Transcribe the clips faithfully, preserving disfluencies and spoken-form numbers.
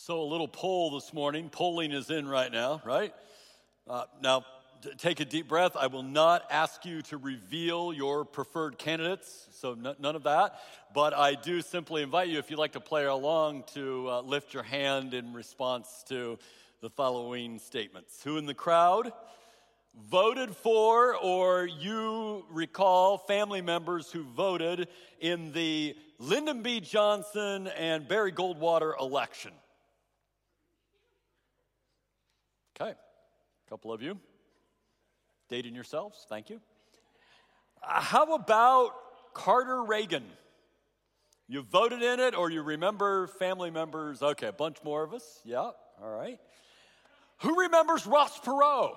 So a little poll this morning. Polling is in right now, right? Uh, now, t- take a deep breath. I will not ask you to reveal your preferred candidates, so n- none of that. But I do simply invite you, if you'd like to play along, to uh, lift your hand in response to the following statements. Who in the crowd voted for, or you recall family members who voted in the Lyndon B. Johnson and Barry Goldwater election? Okay, a couple of you. Dating yourselves, thank you. Uh, how about Carter Reagan? You voted in it, or you remember family members? Okay, a bunch more of us. Yeah, all right. Who remembers Ross Perot?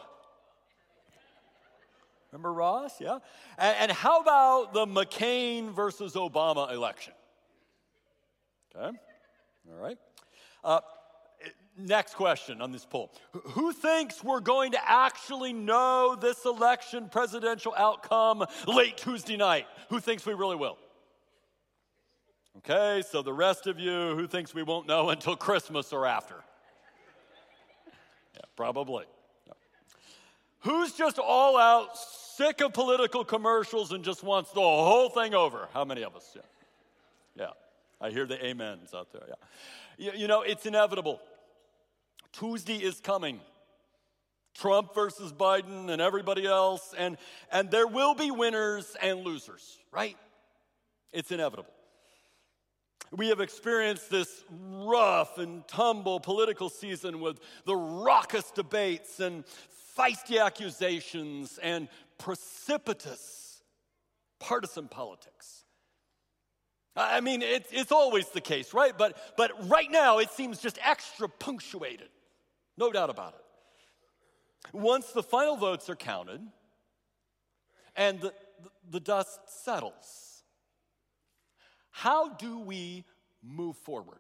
Remember Ross? Yeah. And, and how about the McCain versus Obama election? Okay, all right. Uh, Next question on this poll. Who thinks we're going to actually know this election presidential outcome late Tuesday night? Who thinks we really will? Okay, so the rest of you, who thinks we won't know until Christmas or after? Yeah, probably. No. Who's just all out sick of political commercials and just wants the whole thing over? How many of us? Yeah, yeah. I hear the amens out there, yeah. You, you know, it's inevitable. Tuesday is coming. Trump versus Biden and everybody else, and, and there will be winners and losers, right? It's inevitable. We have experienced this rough and tumble political season with the raucous debates and feisty accusations and precipitous partisan politics. I mean, it's, it's always the case, right? But, but right now, it seems just extra punctuated. No doubt about it. Once the final votes are counted and the, the, the dust settles, how do we move forward?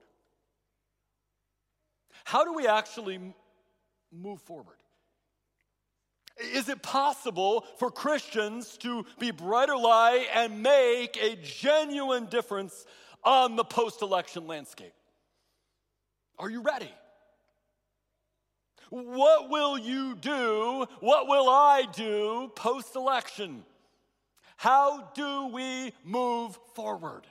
How do we actually move forward? Is it possible for Christians to be brighter light and make a genuine difference on the post-election landscape? Are you ready? What will you do? What will I do post-election? How do we move forward?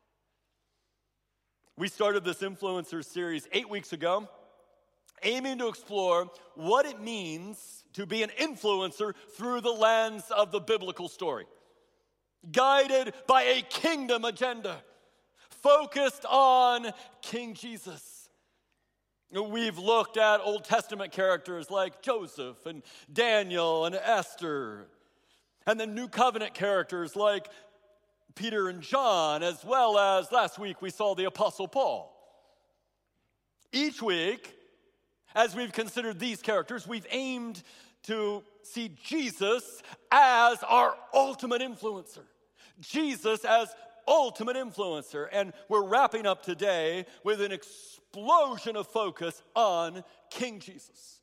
We started this influencer series eight weeks ago, aiming to explore what it means to be an influencer through the lens of the biblical story, guided by a kingdom agenda, focused on King Jesus. We've looked at Old Testament characters like Joseph and Daniel and Esther, and then New Covenant characters like Peter and John, as well as last week we saw the Apostle Paul. Each week, as we've considered these characters, we've aimed to see Jesus as our ultimate influencer. Jesus as ultimate influencer. And we're wrapping up today with an explosion of focus on King Jesus.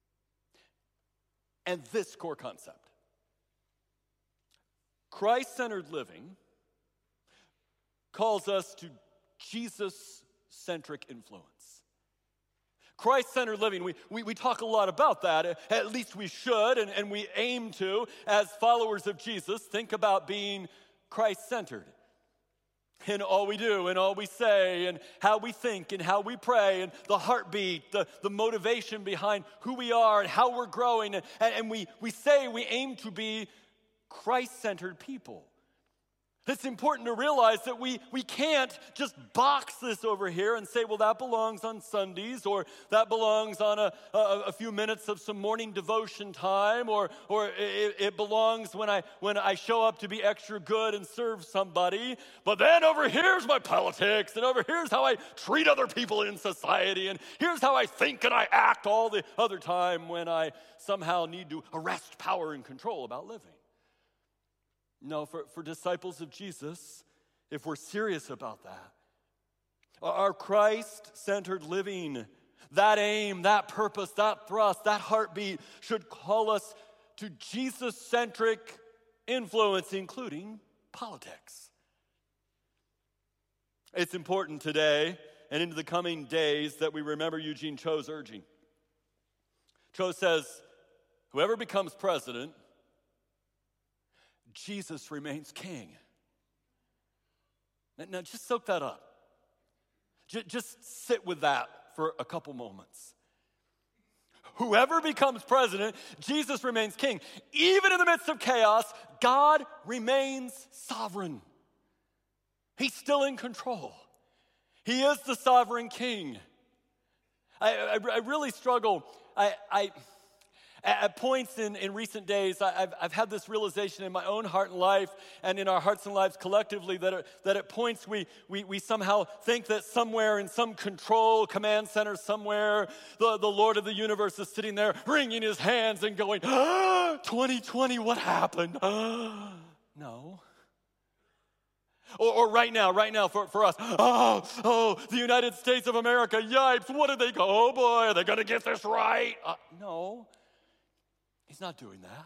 And this core concept. Christ-centered living calls us to Jesus-centric influence. Christ-centered living, we, we, we talk a lot about that, at least we should, and, and we aim to, as followers of Jesus, think about being Christ-centered in all we do, and all we say, and how we think, and how we pray, and the heartbeat, the, the motivation behind who we are, and how we're growing, and, and we, we say we aim to be Christ-centered people. It's important to realize that we, we can't just box this over here and say, well, that belongs on Sundays, or that belongs on a, a, a few minutes of some morning devotion time, or, or it, it belongs when I, when I show up to be extra good and serve somebody. But then over here's my politics, and over here's how I treat other people in society, and here's how I think and I act all the other time when I somehow need to arrest power and control about living. No, for, for disciples of Jesus, if we're serious about that, our Christ-centered living, that aim, that purpose, that thrust, that heartbeat should call us to Jesus-centric influence, including politics. It's important today and into the coming days that we remember Eugene Cho's urging. Cho says, whoever becomes president, Jesus remains king. Now, now just soak that up. J- just sit with that for a couple moments. Whoever becomes president, Jesus remains king. Even in the midst of chaos, God remains sovereign. He's still in control. He is the sovereign king. I, I, I really struggle. I, I at points in, in recent days, I, I've, I've had this realization in my own heart and life and in our hearts and lives collectively that, it, that at points we, we, we somehow think that somewhere in some control command center somewhere, the, the Lord of the universe is sitting there wringing his hands and going, ah, twenty twenty, what happened? Ah. No. Or, or right now, right now for, for us, oh, oh, the United States of America, yipes, what did they go? Oh boy, are they going to get this right? Uh, no, he's not doing that.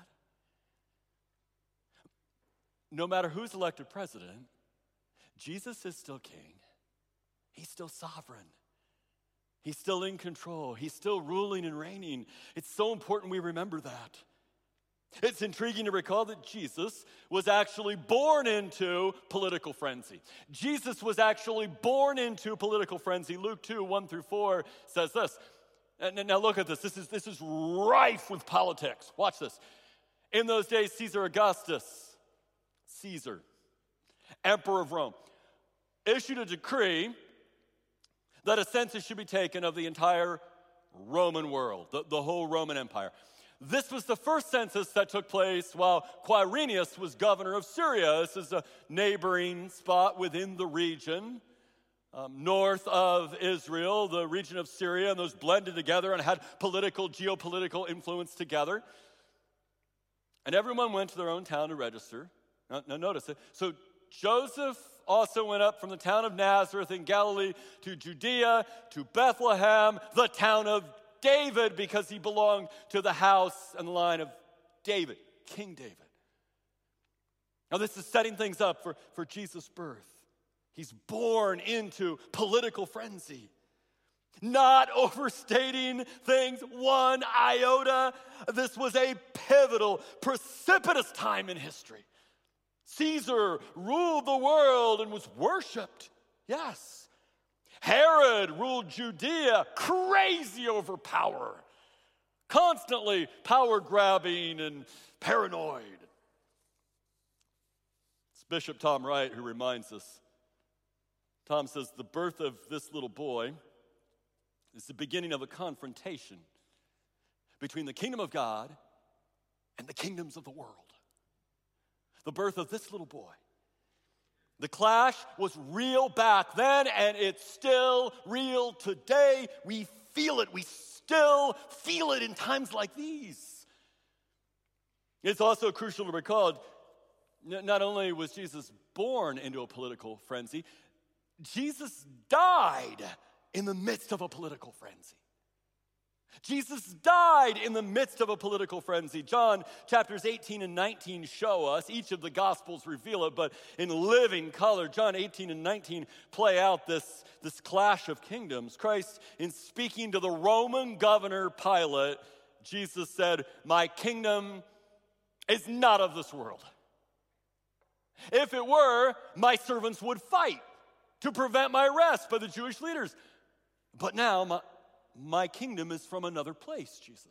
No matter who's elected president, Jesus is still king. He's still sovereign. He's still in control. He's still ruling and reigning. It's so important we remember that. It's intriguing to recall that Jesus was actually born into political frenzy. Jesus was actually born into political frenzy. Luke two, one through four says this. And now look at this. This is, this is rife with politics. Watch this. In those days, Caesar Augustus, Caesar, emperor of Rome, issued a decree that a census should be taken of the entire Roman world, the, the whole Roman Empire. This was the first census that took place while Quirinius was governor of Syria. This is a neighboring spot within the region, um, north of Israel, the region of Syria, and those blended together and had political, geopolitical influence together. And everyone went to their own town to register. Now, now notice it. So Joseph also went up from the town of Nazareth in Galilee to Judea, to Bethlehem, the town of David, because he belonged to the house and the line of David, King David. Now this is setting things up for, for Jesus' birth. He's born into political frenzy. Not overstating things one iota. This was a pivotal, precipitous time in history. Caesar ruled the world and was worshipped. Yes. Herod ruled Judea, crazy over power, constantly power-grabbing and paranoid. It's Bishop Tom Wright who reminds us. Tom says, the birth of this little boy is the beginning of a confrontation between the kingdom of God and the kingdoms of the world. The birth of this little boy. The clash was real back then, and it's still real today. We feel it. We still feel it in times like these. It's also crucial to recall, not only was Jesus born into a political frenzy, Jesus died in the midst of a political frenzy. Jesus died in the midst of a political frenzy. John chapters eighteen and nineteen show us, each of the Gospels reveal it, but in living color, John eighteen and nineteen play out this, this clash of kingdoms. Christ, in speaking to the Roman governor Pilate, Jesus said, my kingdom is not of this world. If it were, my servants would fight to prevent my arrest by the Jewish leaders. But now, my My kingdom is from another place, Jesus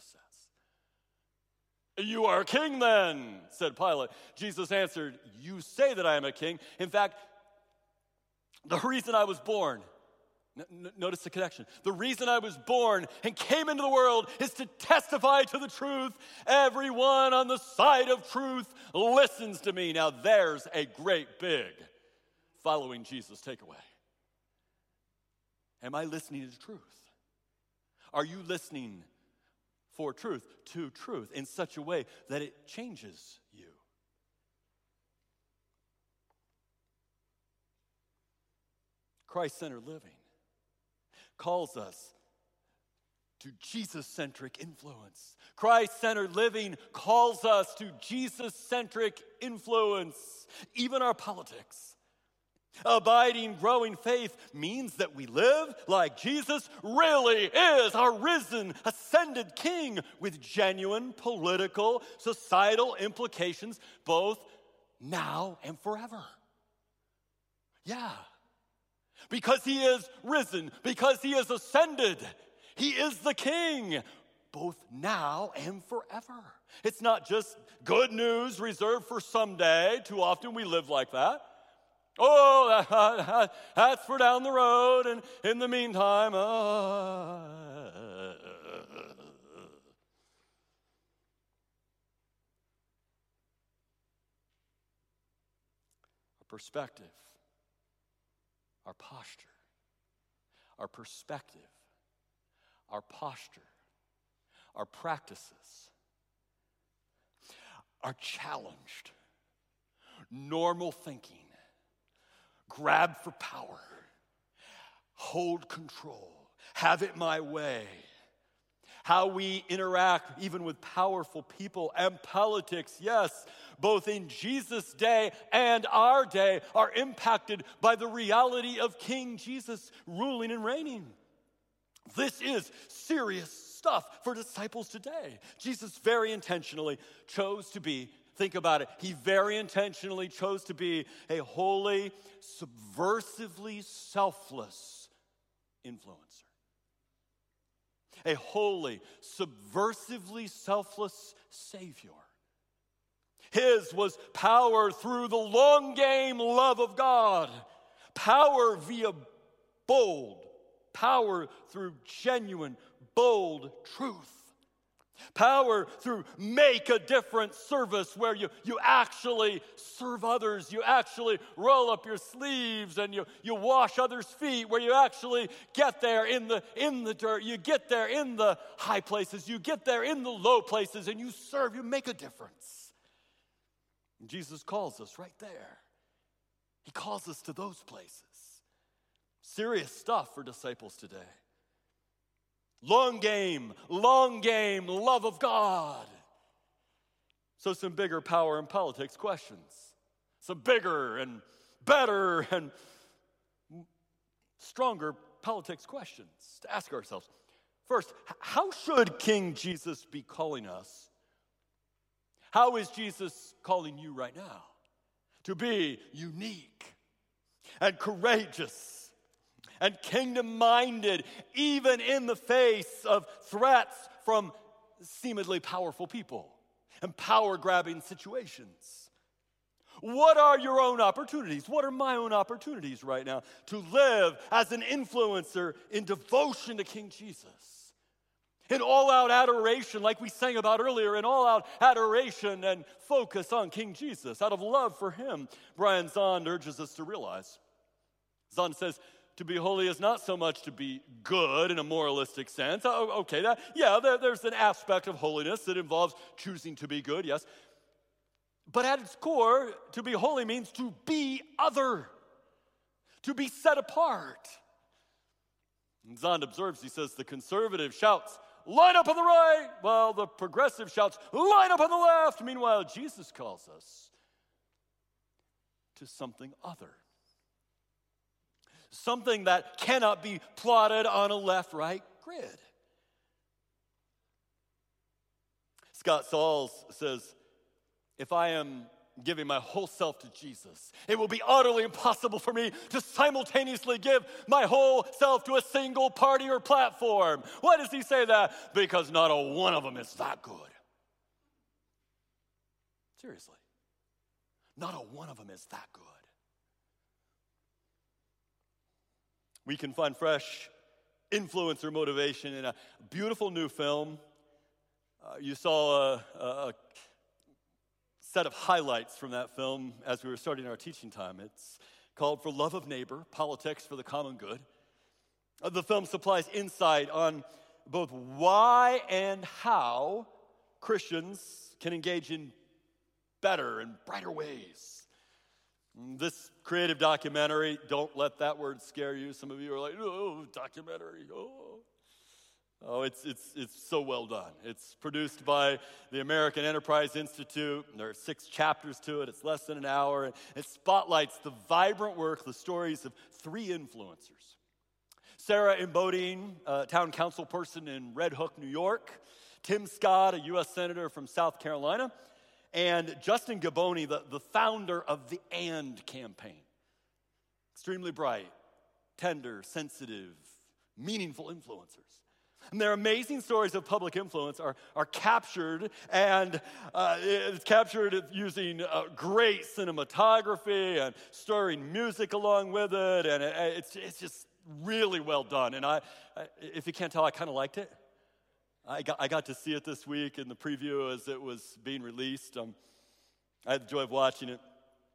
says. You are a king then, said Pilate. Jesus answered, you say that I am a king. In fact, the reason I was born, n- notice the connection. The reason I was born and came into the world is to testify to the truth. Everyone on the side of truth listens to me. Now there's a great big following Jesus takeaway. Am I listening to truth? Are you listening for truth, to truth, in such a way that it changes you? Christ-centered living calls us to Jesus-centric influence. Christ-centered living calls us to Jesus-centric influence, even our politics. Abiding, growing faith means that we live like Jesus really is our risen, ascended King with genuine political, societal implications both now and forever. Yeah. Because he is risen, because he is ascended, he is the King, both now and forever. It's not just good news reserved for someday. Too often we live like that. Oh, that, that, that's for down the road, and in the meantime, uh, our perspective, our posture, our perspective, our posture, our practices are challenged. Normal thinking, grab for power, hold control, have it my way. How we interact even with powerful people and politics, yes, both in Jesus' day and our day, are impacted by the reality of King Jesus ruling and reigning. This is serious stuff for disciples today. Jesus very intentionally chose to be, think about it, he very intentionally chose to be a holy, subversively selfless influencer. A holy, subversively selfless Savior. His was power through the long game love of God. Power via bold. Power through genuine, bold truth. Power through make a difference service where you, you actually serve others. You actually roll up your sleeves and you, you wash others' feet, where you actually get there in the, in the dirt. You get there in the high places. You get there in the low places and you serve. You make a difference. And Jesus calls us right there. He calls us to those places. Serious stuff for disciples today. Long game, long game, love of God. So some bigger power and politics questions. Some bigger and better and stronger politics questions to ask ourselves. First, how should King Jesus be calling us? How is Jesus calling you right now? To be unique and courageous and kingdom-minded, even in the face of threats from seemingly powerful people and power-grabbing situations. What are your own opportunities? What are my own opportunities right now to live as an influencer in devotion to King Jesus? In all-out adoration, like we sang about earlier, in all-out adoration and focus on King Jesus, out of love for him, Brian Zahnd urges us to realize. Zahnd says, to be holy is not so much to be good in a moralistic sense. Oh, okay, that, yeah, there, there's an aspect of holiness that involves choosing to be good, yes. But at its core, to be holy means to be other, to be set apart. And Zahnd observes, he says, the conservative shouts, line up on the right, while the progressive shouts, line up on the left. Meanwhile, Jesus calls us to something other. Something that cannot be plotted on a left-right grid. Scott Sauls says, if I am giving my whole self to Jesus, it will be utterly impossible for me to simultaneously give my whole self to a single party or platform. Why does he say that? Because not a one of them is that good. Seriously. Not a one of them is that good. We can find fresh influencer motivation in a beautiful new film. Uh, you saw a, a set of highlights from that film as we were starting our teaching time. It's called For Love of Neighbor, Politics for the Common Good. Uh, the film supplies insight on both why and how Christians can engage in better and brighter ways. This creative documentary, don't let that word scare you. Some of you are like, oh, documentary, oh. Oh, it's, it's, it's so well done. It's produced by the American Enterprise Institute. There are six chapters to it. It's less than an hour. And it spotlights the vibrant work, the stories of three influencers. Sarah Embodying, a town council person in Red Hook, New York. Tim Scott, a U S senator from South Carolina. And Justin Gaboni, the, the founder of the AND campaign. Extremely bright, tender, sensitive, meaningful influencers. And their amazing stories of public influence are, are captured, and uh, it's captured using uh, great cinematography and stirring music along with it, and it, it's, it's just really well done. And I, I if you can't tell, I kind of liked it. I got, I got to see it this week in the preview as it was being released. Um, I had the joy of watching it.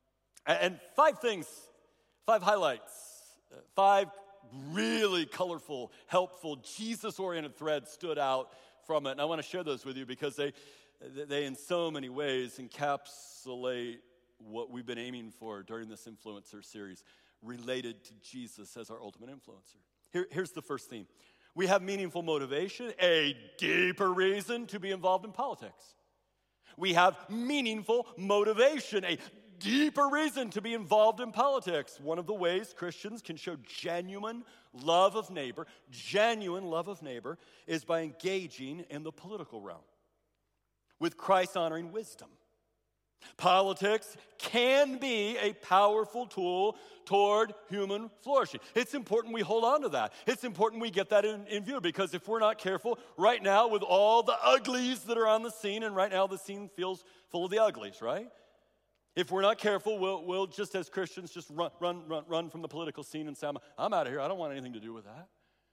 And five things, five highlights, five really colorful, helpful, Jesus-oriented threads stood out from it. And I want to share those with you because they, they in so many ways encapsulate what we've been aiming for during this influencer series related to Jesus as our ultimate influencer. Here, here's the first theme. We have meaningful motivation, a deeper reason to be involved in politics. We have meaningful motivation, a deeper reason to be involved in politics. One of the ways Christians can show genuine love of neighbor, genuine love of neighbor, is by engaging in the political realm with Christ-honoring wisdom. Politics can be a powerful tool toward human flourishing. It's important we hold on to that. It's important we get that in, in view, because if we're not careful, right now with all the uglies that are on the scene, and right now the scene feels full of the uglies, right? If we're not careful, we'll, we'll just as Christians just run, run, run, run from the political scene and say, I'm, I'm out of here. I don't want anything to do with that.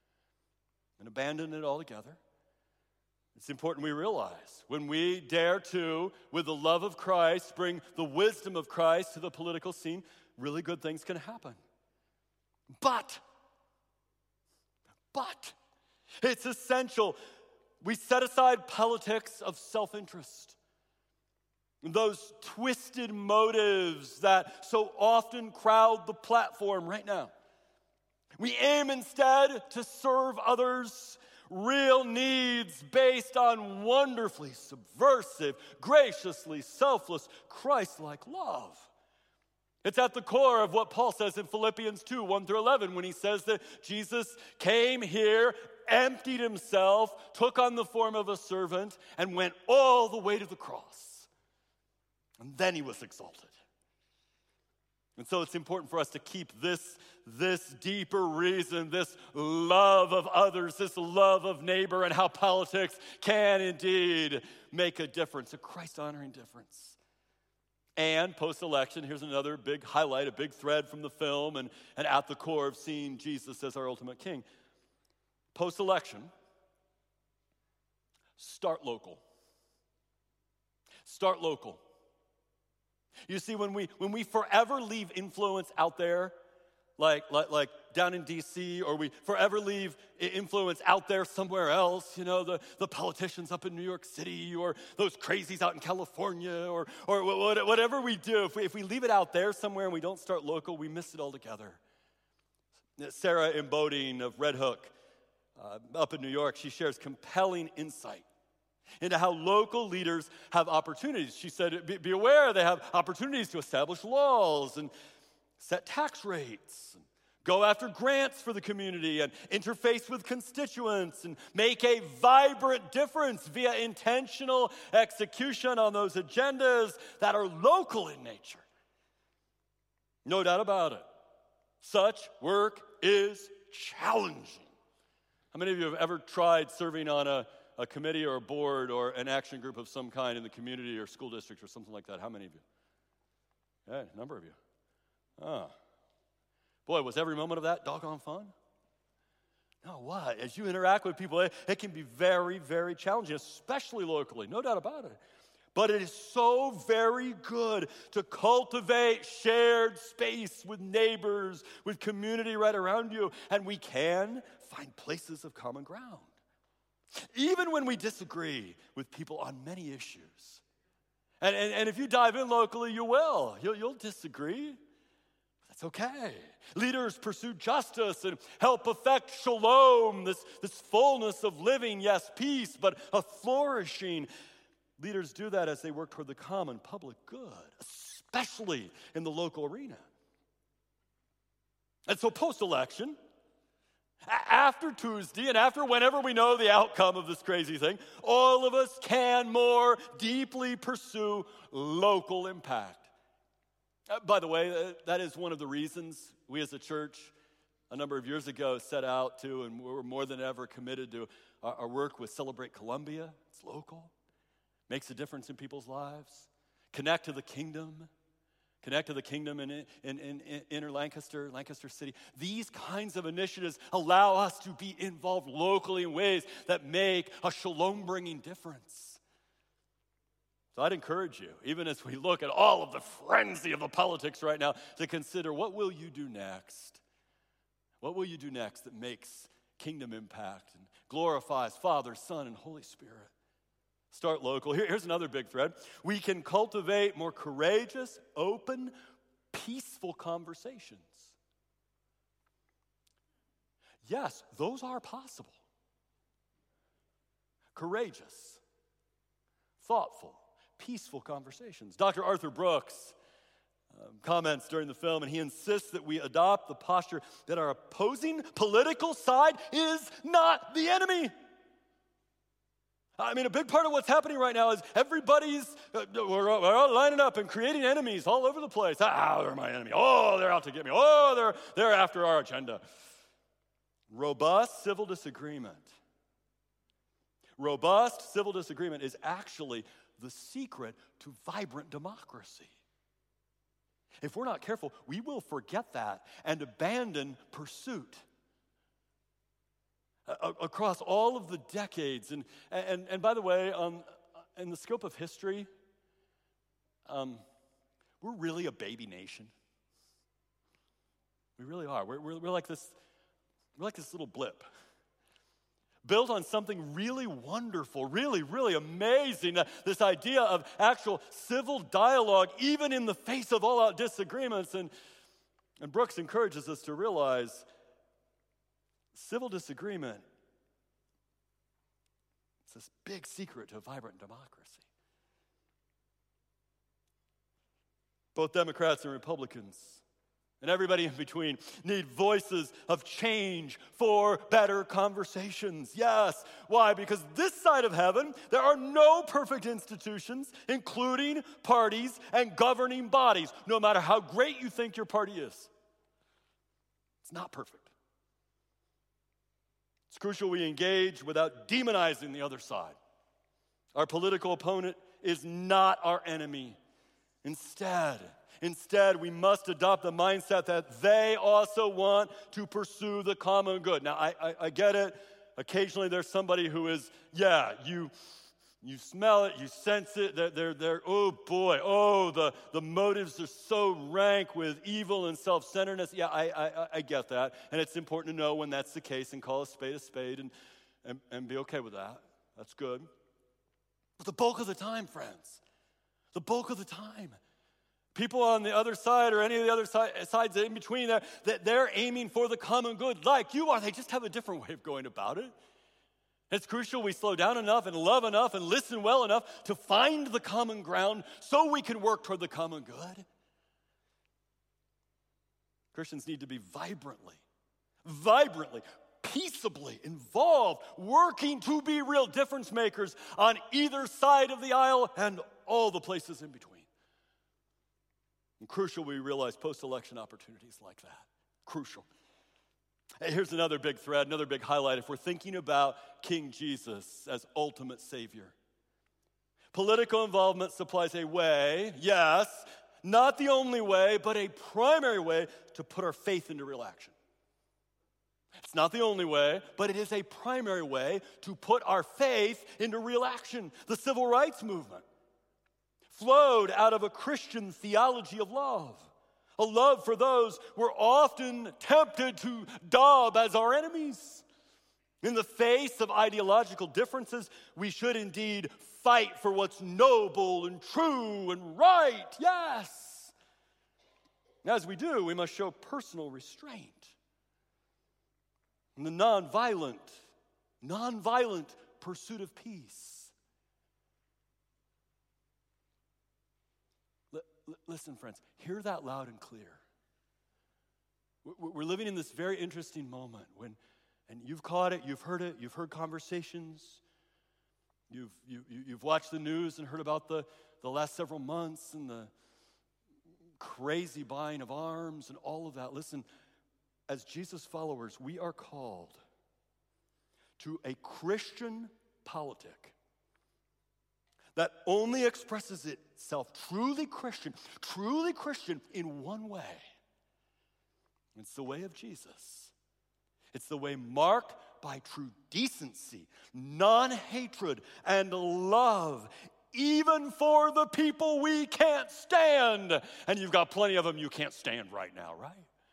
And abandon it altogether. It's important we realize when we dare to, with the love of Christ, bring the wisdom of Christ to the political scene, really good things can happen. But, but, it's essential we set aside politics of self-interest. Those twisted motives that so often crowd the platform right now. We aim instead to serve others' real needs based on wonderfully subversive, graciously selfless, Christ-like love. It's at the core of what Paul says in Philippians two, one through eleven, when he says that Jesus came here, emptied himself, took on the form of a servant, and went all the way to the cross. And then he was exalted. And so it's important for us to keep this, this deeper reason, this love of others, this love of neighbor, and how politics can indeed make a difference, a Christ-honoring difference. And post-election, here's another big highlight, a big thread from the film, and, and at the core of seeing Jesus as our ultimate king. Post-election, start local. Start local. You see, when we when we forever leave influence out there, like, like, like down in D C, or we forever leave influence out there somewhere else, you know, the, the politicians up in New York City, or those crazies out in California, or, or whatever we do, if we, if we leave it out there somewhere and we don't start local, we miss it altogether. Sarah Embodying of Red Hook, uh, up in New York, she shares compelling insight into how local leaders have opportunities. She said, be, be aware they have opportunities to establish laws and set tax rates, and go after grants for the community, and interface with constituents, and make a vibrant difference via intentional execution on those agendas that are local in nature. No doubt about it. Such work is challenging. How many of you have ever tried serving on a a committee or a board or an action group of some kind in the community or school district or something like that? How many of you? Yeah, a number of you. Ah. Boy, was every moment of that doggone fun? No, what? As you interact with people, it, it can be very, very challenging, especially locally, no doubt about it. But it is so very good to cultivate shared space with neighbors, with community right around you, and we can find places of common ground. Even when we disagree with people on many issues. And, and, and if you dive in locally, you will. You'll, you'll disagree. That's okay. Leaders pursue justice and help effect shalom, this, this fullness of living, yes, peace, but a flourishing. Leaders do that as they work toward the common public good, especially in the local arena. And so post-election, after Tuesday and after whenever we know the outcome of this crazy thing, all of us can more deeply pursue local impact. Uh, by the way, uh, that is one of the reasons we as a church a number of years ago set out to, and we're more than ever committed to our, our work with Celebrate Columbia. It's local, makes a difference in people's lives. Connect to the kingdom. Connect to the kingdom in, in, in, in inner Lancaster, Lancaster City. These kinds of initiatives allow us to be involved locally in ways that make a shalom-bringing difference. So I'd encourage you, even as we look at all of the frenzy of the politics right now, to consider what will you do next? What will you do next that makes kingdom impact and glorifies Father, Son, and Holy Spirit? Start local. Here, here's another big thread. We can cultivate more courageous, open, peaceful conversations. Yes, those are possible. Courageous, thoughtful, peaceful conversations. Doctor Arthur Brooks um, comments during the film, and he insists that we adopt the posture that our opposing political side is not the enemy. I mean, a big part of what's happening right now is everybody's, uh, we're, we're all lining up and creating enemies all over the place. Ah, they're my enemy. Oh, they're out to get me. Oh, they're, they're after our agenda. Robust civil disagreement. Robust civil disagreement is actually the secret to vibrant democracy. If we're not careful, we will forget that and abandon pursuit. Uh, across all of the decades, and and, and by the way, um, in the scope of history, um, we're really a baby nation. We really are. We're, we're, we're like this, we're like this little blip, built on something really wonderful, really, really amazing. Uh, this idea of actual civil dialogue, even in the face of all-out disagreements. And, and Brooks encourages us to realize civil disagreement is this big secret to a vibrant democracy. Both Democrats and Republicans, and everybody in between, need voices of change for better conversations. Yes. Why? Because this side of heaven, there are no perfect institutions, including parties and governing bodies, no matter how great you think your party is. It's not perfect. It's crucial we engage without demonizing the other side. Our political opponent is not our enemy. Instead, Instead, we must adopt the mindset that they also want to pursue the common good. Now, I, I, I get it. Occasionally, there's somebody who is, yeah, you you smell it, you sense it. They're, they're, they're oh boy, oh, the, the motives are so rank with evil and self-centeredness. Yeah, I, I, I get that. And it's important to know when that's the case and call a spade a spade and, and, and be okay with that. That's good. But the bulk of the time, friends, the bulk of the time, people on the other side or any of the other side, sides in between there, that they're aiming for the common good like you are. They just have a different way of going about it. It's crucial we slow down enough and love enough and listen well enough to find the common ground so we can work toward the common good. Christians need to be vibrantly, vibrantly, peaceably involved, working to be real difference makers on either side of the aisle and all the places in between. And crucial we realize post-election opportunities like that. Crucial. Hey, here's another big thread, another big highlight. If we're thinking about King Jesus as ultimate Savior, political involvement supplies a way, yes, not the only way, but a primary way to put our faith into real action. It's not the only way, but it is a primary way to put our faith into real action. The civil rights movement flowed out of a Christian theology of love, a love for those we're often tempted to dub as our enemies. In the face of ideological differences, we should indeed fight for what's noble and true and right, yes. As we do, we must show personal restraint. And the nonviolent, nonviolent pursuit of peace. L- l- listen, friends, hear that loud and clear. We're living in this very interesting moment when, and you've caught it, you've heard it, you've heard conversations, you've you, you've watched the news and heard about the, the last several months and the crazy buying of arms and all of that. Listen, as Jesus followers, we are called to a Christian politic that only expresses itself truly Christian, truly Christian in one way. It's the way of Jesus. It's the way marked by true decency, non-hatred, and love, even for the people we can't stand. And you've got plenty of them you can't stand right now, right?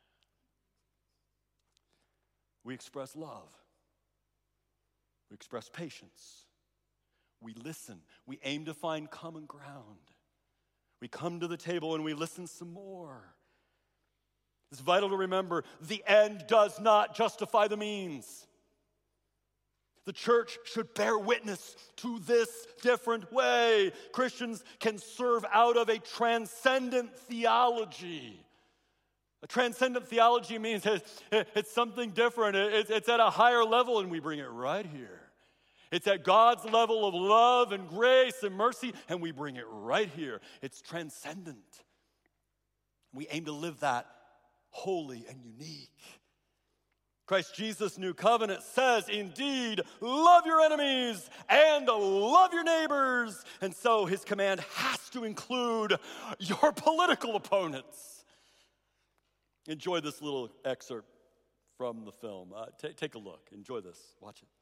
We express love. We express patience. We listen. We aim to find common ground. We come to the table and we listen some more. It's vital to remember the end does not justify the means. The church should bear witness to this different way. Christians can serve out of a transcendent theology. A transcendent theology means it's something different. It's at a higher level, and we bring it right here. It's at God's level of love and grace and mercy, and we bring it right here. It's transcendent. We aim to live that holy and unique. Christ Jesus' new covenant says, indeed, love your enemies and love your neighbors. And so his command has to include your political opponents. Enjoy this little excerpt from the film. Uh, t- take a look. Enjoy this. Watch it.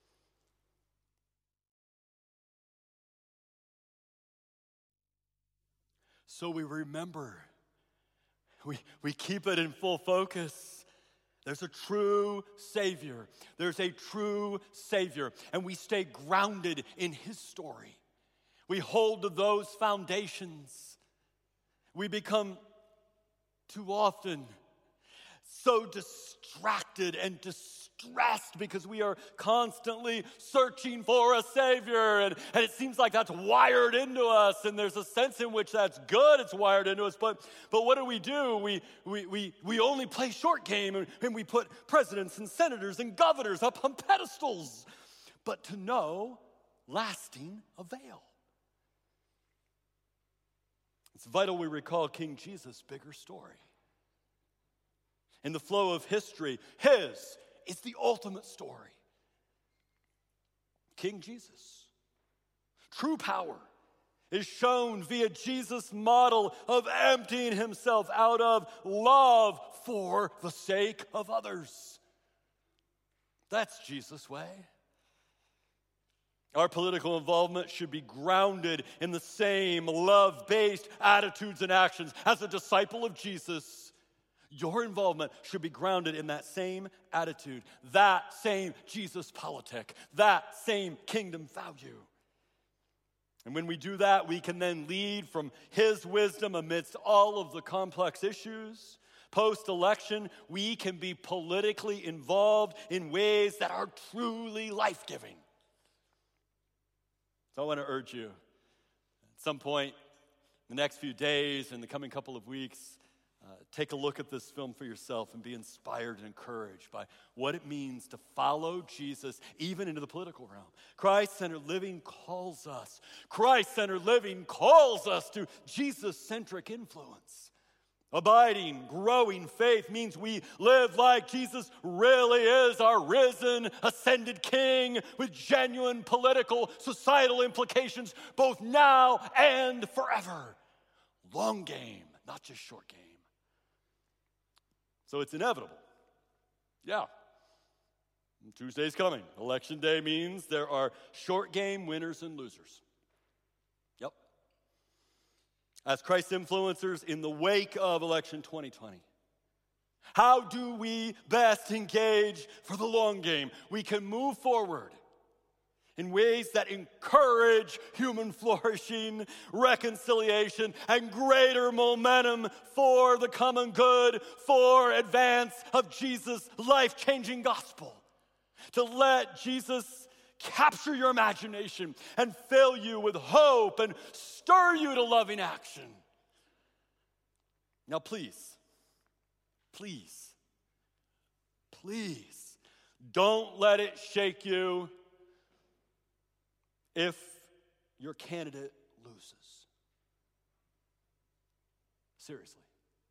So we remember. We, we keep it in full focus. There's a true Savior. There's a true Savior. And we stay grounded in his story. We hold to those foundations. We become too often so distracted and distressed because we are constantly searching for a Savior. And, and it seems like that's wired into us. And there's a sense in which that's good. It's wired into us. But, but what do we do? We, we, we, we only play short game, and, and we put presidents and senators and governors up on pedestals. But to no lasting avail. It's vital we recall King Jesus' bigger story. In the flow of history, his is the ultimate story. King Jesus. True power is shown via Jesus' model of emptying himself out of love for the sake of others. That's Jesus' way. Our political involvement should be grounded in the same love-based attitudes and actions. As a disciple of Jesus, your involvement should be grounded in that same attitude, that same Jesus politic, that same kingdom value. And when we do that, we can then lead from his wisdom amidst all of the complex issues. Post-election, we can be politically involved in ways that are truly life-giving. So I want to urge you, at some point in the next few days, in the coming couple of weeks, Uh, take a look at this film for yourself and be inspired and encouraged by what it means to follow Jesus even into the political realm. Christ-centered living calls us. Christ-centered living calls us to Jesus-centric influence. Abiding, growing faith means we live like Jesus really is our risen, ascended King with genuine political, societal implications both now and forever. Long game, not just short game. So it's inevitable. Yeah. Tuesday's coming. Election day means there are short game winners and losers. Yep. As Christ influencers in the wake of election twenty twenty, how do we best engage for the long game? We can move forward in ways that encourage human flourishing, reconciliation, and greater momentum for the common good, for advance of Jesus' life-changing gospel. To let Jesus capture your imagination and fill you with hope and stir you to loving action. Now please, please, please, don't let it shake you if your candidate loses. Seriously.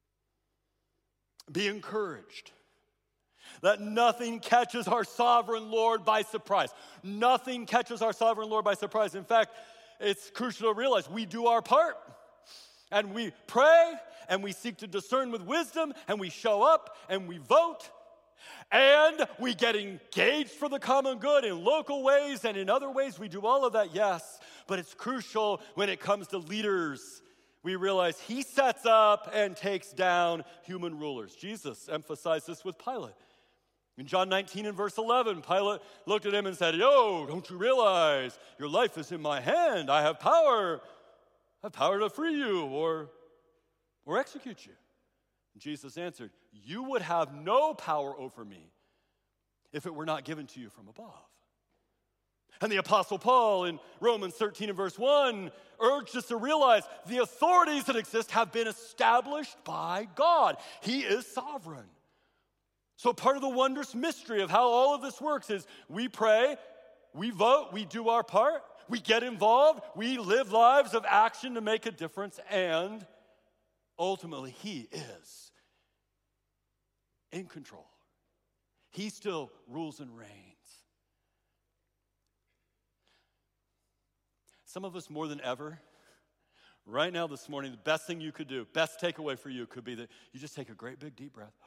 Be encouraged that nothing catches our sovereign Lord by surprise. Nothing catches our sovereign Lord by surprise. In fact, it's crucial to realize we do our part. And we pray, and we seek to discern with wisdom, and we show up, and we vote. And we get engaged for the common good in local ways and in other ways. We do all of that, yes. But it's crucial when it comes to leaders. We realize he sets up and takes down human rulers. Jesus emphasized this with Pilate. In John nineteen and verse eleven, Pilate looked at him and said, "Yo, don't you realize your life is in my hand? I have power. I have power to free you or, or execute you." Jesus answered, "You would have no power over me if it were not given to you from above." And the Apostle Paul in Romans thirteen and verse one urged us to realize the authorities that exist have been established by God. He is sovereign. So part of the wondrous mystery of how all of this works is we pray, we vote, we do our part, we get involved, we live lives of action to make a difference, and ultimately, he is in control. He still rules and reigns. Some of us more than ever, right now this morning, the best thing you could do, best takeaway for you could be that you just take a great big deep breath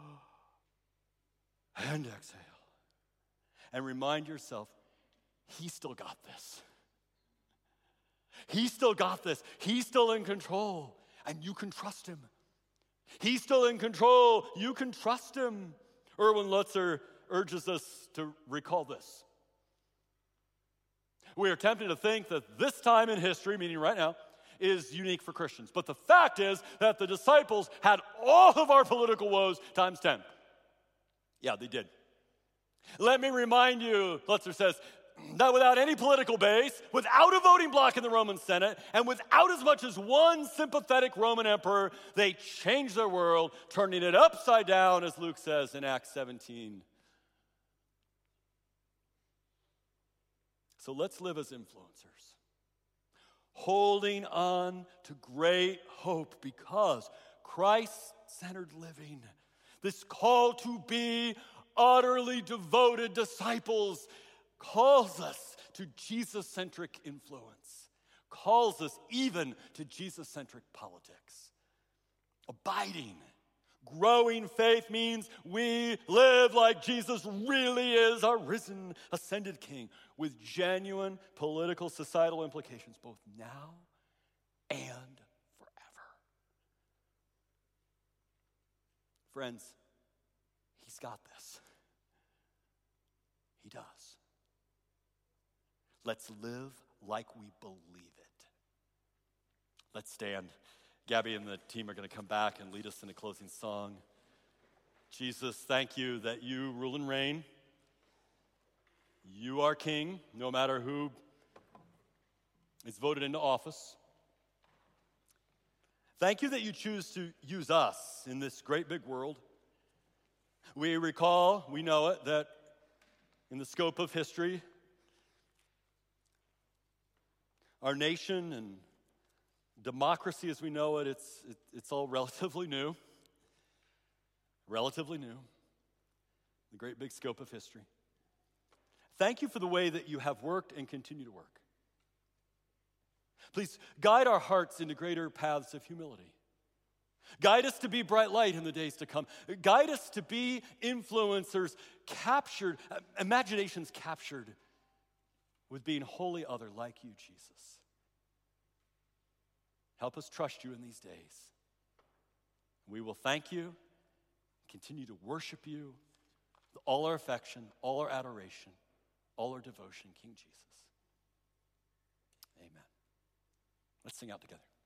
and exhale and remind yourself, he still got this. He still got this. He's still in control. And you can trust him. He's still in control. You can trust him. Erwin Lutzer urges us to recall this. We are tempted to think that this time in history, meaning right now, is unique for Christians. But the fact is that the disciples had all of our political woes times ten. Yeah, they did. Let me remind you, Lutzer says, that without any political base, without a voting bloc in the Roman Senate, and without as much as one sympathetic Roman emperor, they changed their world, turning it upside down, as Luke says in Acts seventeen. So let's live as influencers, holding on to great hope because Christ-centered living, this call to be utterly devoted disciples, calls us to Jesus-centric influence, calls us even to Jesus-centric politics. Abiding, growing faith means we live like Jesus really is our risen, ascended King with genuine political, societal implications both now and forever. Friends, he's got this. He does. Let's live like we believe it. Let's stand. Gabby and the team are going to come back and lead us in a closing song. Jesus, thank you that you rule and reign. You are king, no matter who is voted into office. Thank you that you choose to use us in this great big world. We recall, we know it, that in the scope of history, our nation and democracy as we know it, it's, it, it's all relatively new. Relatively new. The great big scope of history. Thank you for the way that you have worked and continue to work. Please guide our hearts into greater paths of humility. Guide us to be bright light in the days to come. Guide us to be influencers captured, imaginations captured with being wholly other like you, Jesus. Help us trust you in these days. We will thank you, continue to worship you with all our affection, all our adoration, all our devotion, King Jesus. Amen. Let's sing out together.